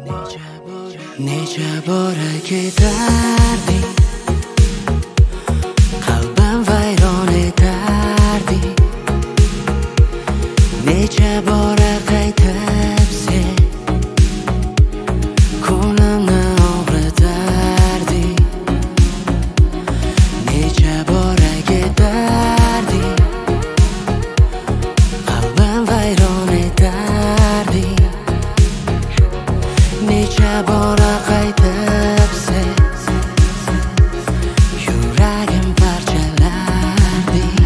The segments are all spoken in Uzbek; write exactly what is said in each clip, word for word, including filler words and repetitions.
necha bora ketarding, qalbim vayron etarding. Necha bora qaytib sen ko'nglimni og'ritarding. Necha bora ketarding, qalbim vayron etarding. Necha bora qaytib sen yuragim parchalarding.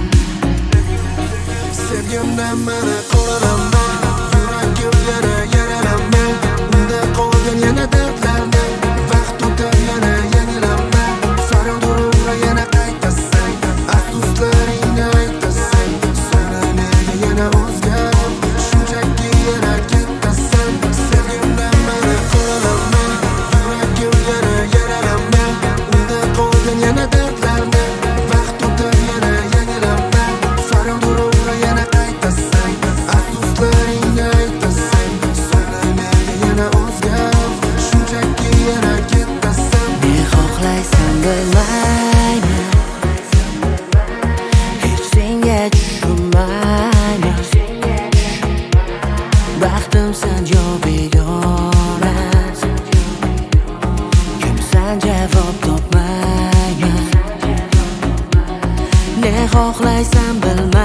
Sevgimdan meni qo'rqaman, yuragim yana yaralaman. Unda qolgan yana dardlarni, vaqt o'tar yana yangilaman. Faryod ura yana qaytasan, afsuslaringni aytasan. Sana nega yana o'zgarib, shunchaki yana ketasan. Sevgimdan meni qo'rqaman, yuragim yana yaralaman. Unda qolgan yana dardlarni, vaqt o'tar yana yangilaman. Faryod ura yana qaytasan, afsuslaringni aytasan. Sana nega yana o'zgarib, shunchaki yana ketasan. Ne xohlaysan bilmayman, hech senga tushunmayman. Baxtimsan yo begona, kimsan javob topmayman. Ne xohlaysan bilmayman,